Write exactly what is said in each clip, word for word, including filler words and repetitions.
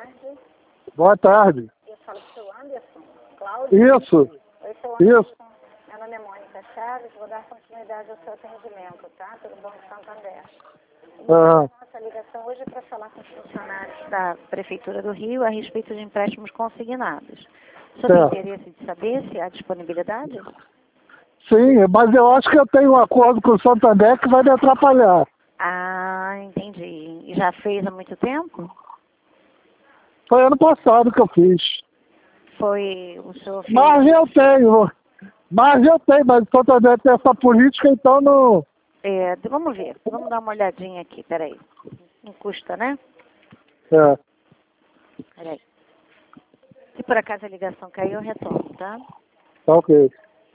tarde. Boa tarde. Eu falo com o seu Anderson. Cláudio? Isso. Oi, seu Anderson. Isso. Meu nome é Mônica Chaves. Vou dar continuidade ao seu atendimento, tá? Pelo Banco Santander. Ah, Nossa ligação hoje é para falar com os funcionários da Prefeitura do Rio a respeito de empréstimos consignados. O senhor tem é. interesse de saber se há disponibilidade? Sim, mas eu acho que eu tenho um acordo com o Santander que vai me atrapalhar. Ah, entendi. E já fez há muito tempo? Foi ano passado que eu fiz. Foi o senhor fez... Mas eu tenho. Mas eu tenho, mas o Santander tem essa política, então não... É, vamos ver, vamos dar uma olhadinha aqui, peraí. Não custa, né? É, Peraí. Se por acaso a ligação cair, eu retorno, tá? tá ok.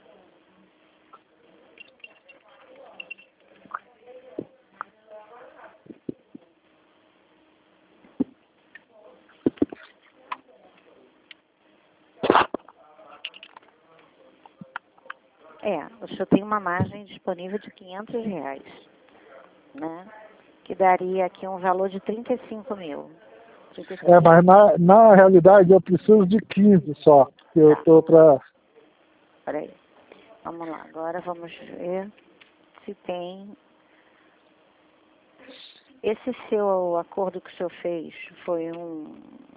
É, o senhor tem uma margem disponível de quinhentos reais, né? Que daria aqui um valor de trinta e cinco mil. trinta e cinco É, mas na, na realidade eu preciso de quinze só. Que eu Tá. tô pra... Peraí. Vamos lá, agora vamos ver se tem... Esse seu acordo que o senhor fez foi um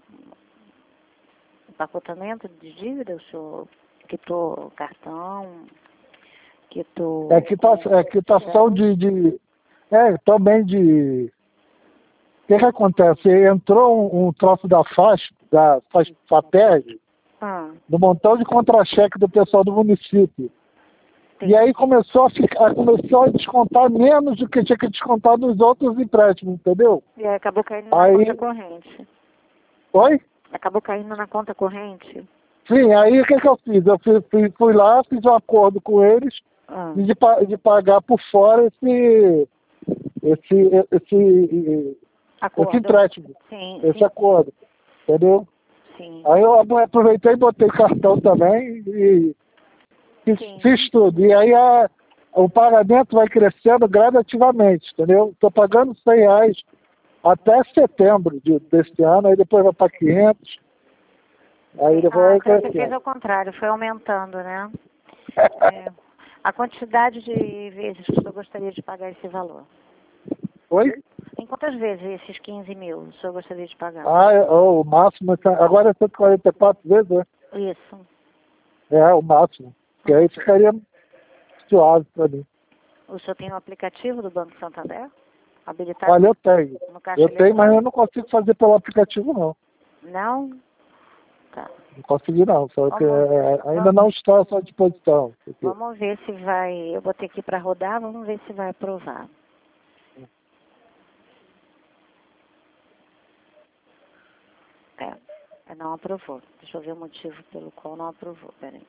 empacotamento de dívida? O senhor quitou cartão, quitou... É quitação, é quitação de, de... É, também de... O que que acontece? Entrou um, um troço da faixa, da faixa FAPERG, Ah, do montão de contra-cheque do pessoal do município. E aí começou a, ficar, começou a descontar menos do que tinha que descontar dos outros empréstimos, entendeu? e aí acabou caindo na Aí... conta corrente. Oi? Acabou caindo na conta corrente? Sim, aí o que, que eu fiz? Eu fui, fui, fui lá, fiz um acordo com eles Ah, de, pa- de pagar por fora esse, esse, esse, acordo. esse empréstimo, Sim, esse sim, acordo, entendeu? sim. Aí eu aproveitei e botei cartão também e fiz, Sim. fiz tudo. E aí a, o pagamento vai crescendo gradativamente, entendeu? Estou pagando cem reais até setembro de, desse ano, aí depois vai para quinhentos, aí Sim. depois Ah, vai então você fez crescendo. ao contrário, foi aumentando, né? É, a quantidade de vezes que o senhor gostaria de pagar esse valor? Oi? Em quantas vezes esses quinze mil o senhor gostaria de pagar? Ah, é, ó, o máximo, é- agora é cento e quarenta e quatro vezes, né? Isso. É, o máximo. Que aí ficaria suave para mim. O senhor tem o aplicativo do Banco Santander? Habilitado Olha, eu tenho. no caixa Eu tenho, mas eletrônico? eu não consigo fazer pelo aplicativo, não. Não? Tá. Não consegui, não. Só que Vamos, é, ainda vamos, não está à sua disposição. Porque, vamos ver se vai... Eu botei aqui para rodar, vamos ver se vai aprovar. É, é, não aprovou. Deixa eu ver o motivo pelo qual não aprovou. Peraí.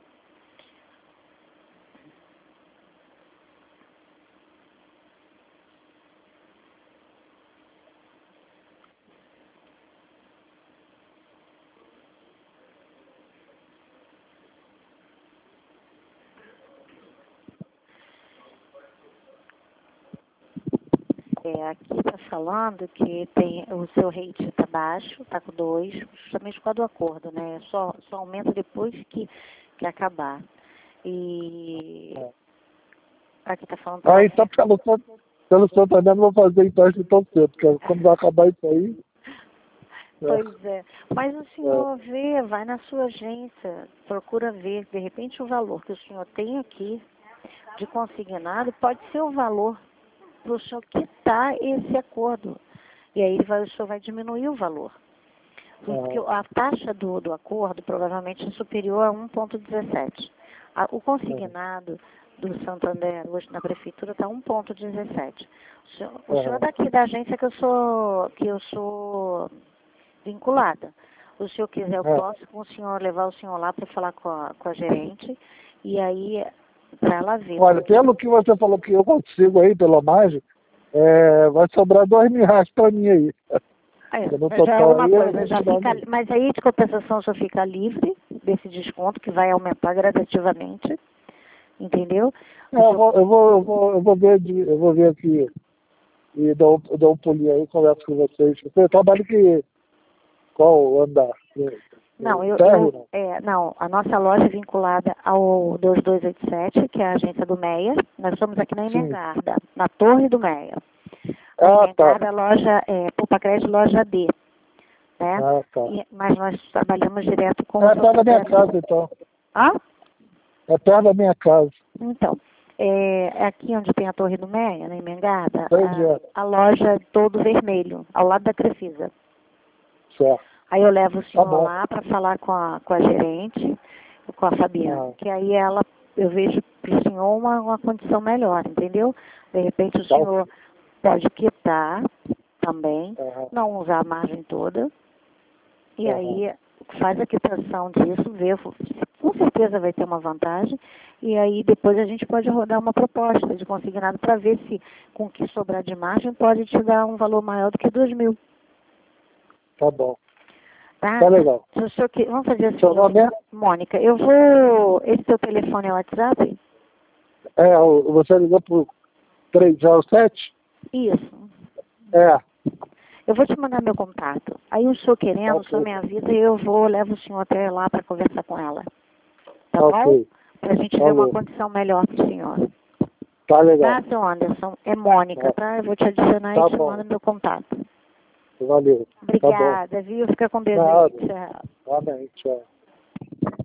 É, aqui está falando que tem, o seu rate está baixo, está com dois, justamente por causa do acordo, né? Só, só aumenta depois que, que acabar. E aqui está falando ah, também. então pelo, pelo Santander não vou fazer empréstimo tão cedo, porque quando vai acabar isso aí... É, Pois é. Mas o senhor vê, vai na sua agência, procura ver, de repente o valor que o senhor tem aqui de consignado pode ser o valor para o senhor quitar esse acordo. E aí ele vai, o senhor vai diminuir o valor. Porque é, a taxa do, do acordo provavelmente é superior a um vírgula dezessete. A- O consignado do Santander hoje na prefeitura está um vírgula dezessete. O senhor, o senhor é daqui da agência que eu sou, que eu sou vinculada. Se o senhor quiser, eu é. posso com o senhor levar o senhor lá para falar com a, com a gerente e aí para ela ver. Olha, pelo que você falou que eu consigo aí, pela margem, é, vai sobrar dois mil reais para mim aí. É, No já é total alguma aí, eu coisa, vou já tirar fica, mil. mas aí de compensação o senhor fica livre desse desconto que vai aumentar gradativamente, entendeu? O É, eu senhor- vou, eu vou, eu vou, eu vou ver, de, eu vou ver aqui e dou, dou um pulinho aí e converso com vocês. Eu trabalho que Qual andar? Não, eu, Térreo, eu não? é, não, a nossa loja é vinculada ao dois dois oito sete, que é a agência do Meia. Nós estamos aqui na Sim. Emengarda, na Torre do Meia. A Ah, Emengarda, tá. loja, é, Poupa Crédito, loja D, né? Ah, tá. E, mas nós trabalhamos direto com É os perto da minha proprietários. casa, então. Ah? É perto da minha casa. Então, é, é aqui onde tem a Torre do Meia, na Emengarda, Entendi. a, a loja é todo vermelho, ao lado da Crefisa. Certo. Aí eu levo o senhor Tá bom. lá para falar com a, com a gerente, com a Fabiana, Ah. que aí ela, eu vejo para o senhor uma, uma condição melhor, entendeu? De repente o Tá. senhor pode quitar também, Aham. não usar a margem toda, e Aham. aí faz a quitação disso, vê, com certeza vai ter uma vantagem, e aí depois a gente pode rodar uma proposta de consignado para ver se com o que sobrar de margem pode te dar um valor maior do que dois mil. Tá bom. Tá? Tá legal. Se o senhor que- Vamos fazer assim, Seu nome é? Mônica, eu vou... Esse teu telefone é o WhatsApp? É, o- você ligou pro três zero sete? Isso. É. Eu vou te mandar meu contato. Aí o senhor querendo, o senhor Ok. me avisa e eu vou, levo o senhor até lá para conversar com ela. Tá bom? Ok. Para a gente ver uma Falou. condição melhor para o senhor. Tá legal. Tá, seu Anderson? É Mônica, tá? Eu vou te adicionar Tá e te bom. mando meu contato. Valeu. Tá bom. Obrigada, viu? Fica com Deus Nada. aí. Tchau. Amém. Tchau.